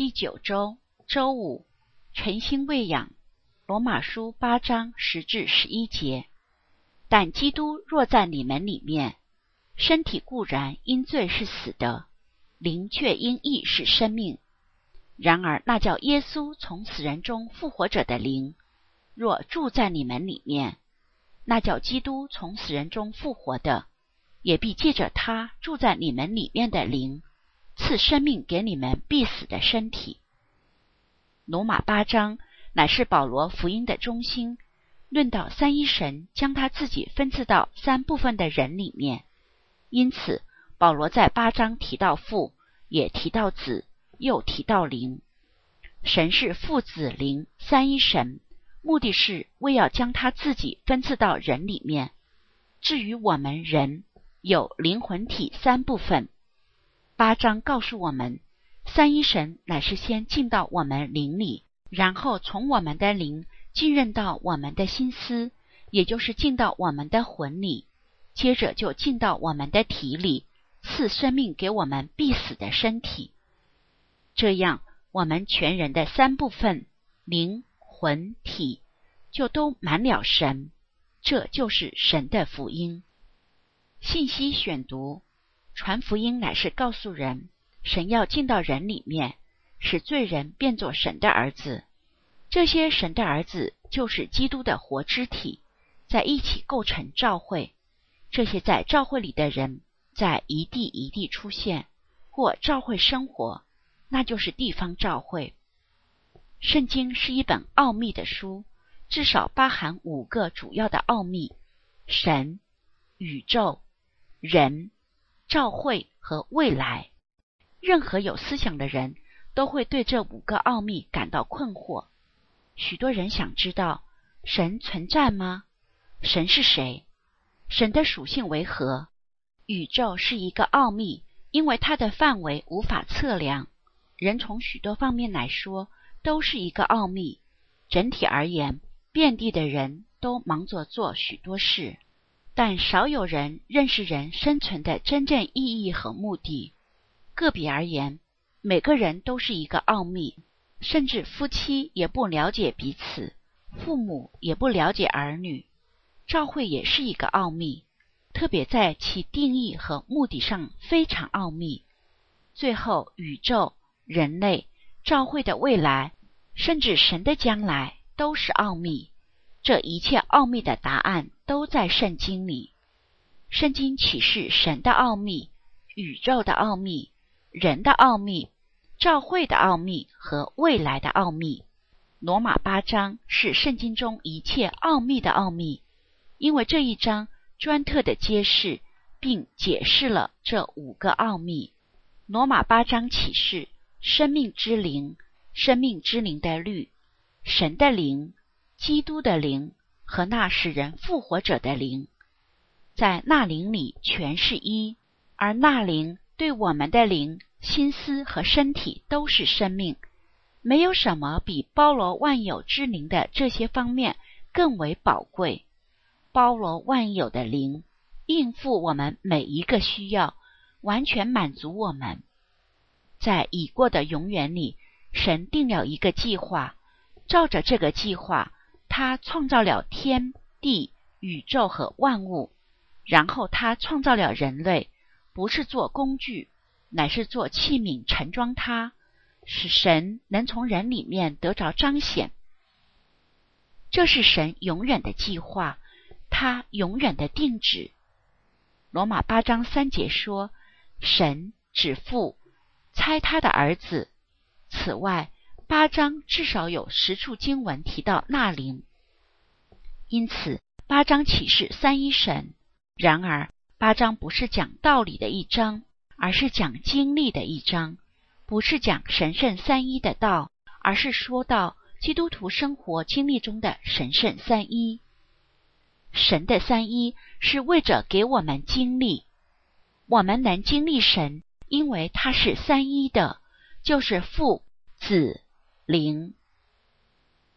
第9周周五，晨星喂养。罗马书8章10至11节。但基督若在你们里面，身体固然因罪是死的，灵却因义是生命。然而那叫耶稣从死人中复活者的灵，若住在你们里面，那叫基督从死人中复活的，也必借着他住在你们里面的灵，赐生命给你们必死的身体。罗马8章乃是保罗福音的中心，论到三一神将他自己分赐到3部分的人里面。因此保罗在8章提到父，也提到子，又提到灵。神是父子灵三一神，目的是为要将他自己分赐到人里面。至于我们人，有灵魂体3部分。8章告诉我们，三一神乃是先进到我们灵里，然后从我们的灵进任到我们的心思，也就是进到我们的魂里，接着就进到我们的体里，赐生命给我们必死的身体。这样我们全人的3部分，灵、魂、体，就都满了神。这就是神的福音。信息选读：传福音乃是告诉人，神要进到人里面，使罪人变作神的儿子。这些神的儿子就是基督的活肢体，在一起构成教会。这些在教会里的人，在一地一地出现，或教会生活，那就是地方教会。圣经是一本奥秘的书，至少包含5个主要的奥秘：神、宇宙、人、教会和未来。任何有思想的人都会对这5个奥秘感到困惑。许多人想知道，神存在吗？神是谁？神的属性为何？宇宙是一个奥秘，因为它的范围无法测量。人从许多方面来说，都是一个奥秘。整体而言，遍地的人都忙着做许多事，但少有人认识人生存的真正意义和目的。个别而言，每个人都是一个奥秘，甚至夫妻也不了解彼此，父母也不了解儿女。教会也是一个奥秘，特别在其定义和目的上非常奥秘。最后，宇宙、人类、教会的未来，甚至神的将来，都是奥秘。这一切奥秘的答案都在圣经里。圣经启示神的奥秘、宇宙的奥秘、人的奥秘、教会的奥秘和未来的奥秘。罗马8章是圣经中一切奥秘的奥秘，因为这一章专特的揭示并解释了这5个奥秘。罗马8章启示生命之灵、生命之灵的律、神的灵、基督的灵和那使人复活者的灵。在那灵里全是一，而那灵对我们的灵、心思和身体都是生命。没有什么比包罗万有之灵的这些方面更为宝贵。包罗万有的灵，应付我们每一个需要，完全满足我们。在已过的永远里，神定了一个计划，照着这个计划，他创造了天地、宇宙和万物，然后他创造了人类，不是做工具，乃是做器皿盛装它，使神能从人里面得着彰显。这是神永远的计划，他永远的定旨。罗马8章3节说，神指父差他的儿子。此外，8章至少有10处经文提到那灵。因此8章启示三一神。然而8章不是讲道理的一章，而是讲经历的一章。不是讲神圣三一的道，而是说到基督徒生活经历中的神圣三一。神的三一是为着给我们经历。我们能经历神，因为他是三一的，就是父、子、灵。